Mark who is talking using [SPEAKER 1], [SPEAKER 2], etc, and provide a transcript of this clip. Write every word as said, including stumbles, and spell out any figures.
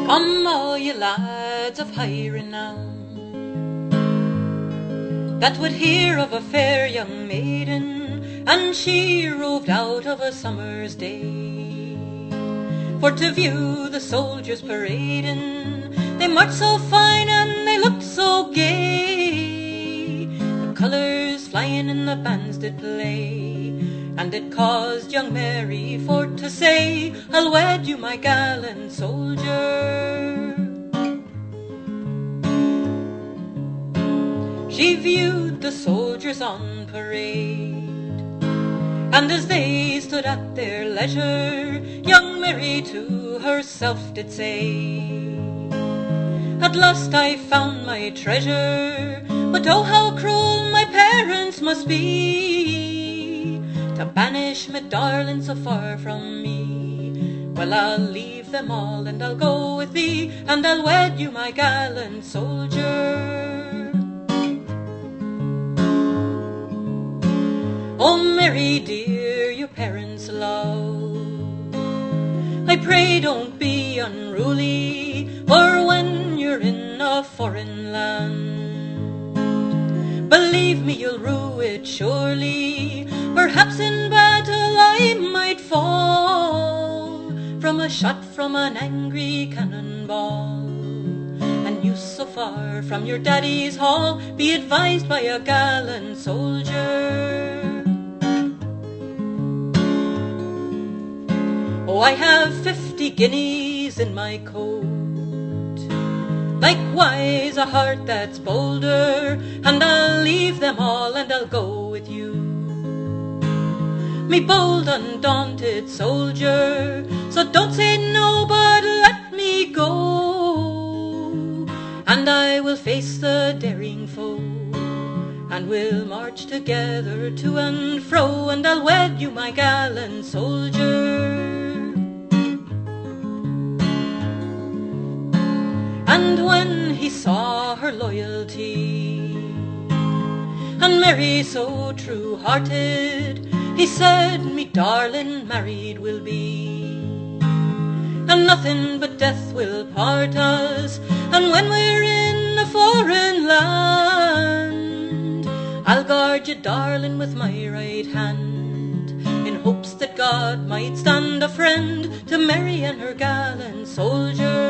[SPEAKER 1] Come all ye lads of high renown, that would hear of a fair young maiden, and she roved out of a summer's day, for to view the soldiers parading. They marched so fine and they looked so gay, the colours flying and the bands did play, and it caused young Mary for to say, I'll wed you, my gallant soldier. She viewed the soldiers on parade, and as they stood at their leisure, young Mary to herself did say, at last I found my treasure, but oh how cruel my parents must be, to banish me darling so far from me. Well, I'll leave them all and I'll go with thee, and I'll wed you, my gallant soldier. Oh Mary dear, your parents love, I pray don't be unruly, for when you're in a foreign land, believe me you'll rue it surely. Perhaps in battle I might fall, from a shot from an angry cannonball, and you so far from your daddy's hall, be advised by a gallant soldier. Oh, I have fifty guineas in my coat, likewise a heart that's bolder, and I'll leave them all and I'll go with you, me bold undaunted soldier. So don't say no, but let me go, and I will face the daring foe, and we'll march together to and fro, and I'll wed you, my gallant soldier. And when he saw her loyalty, and Mary so true-hearted, he said, me darling, married we'll be, and nothing but death will part us. And when we're in a foreign land, I'll guard you, darling, with my right hand, in hopes that God might stand a friend to Mary and her gallant soldier.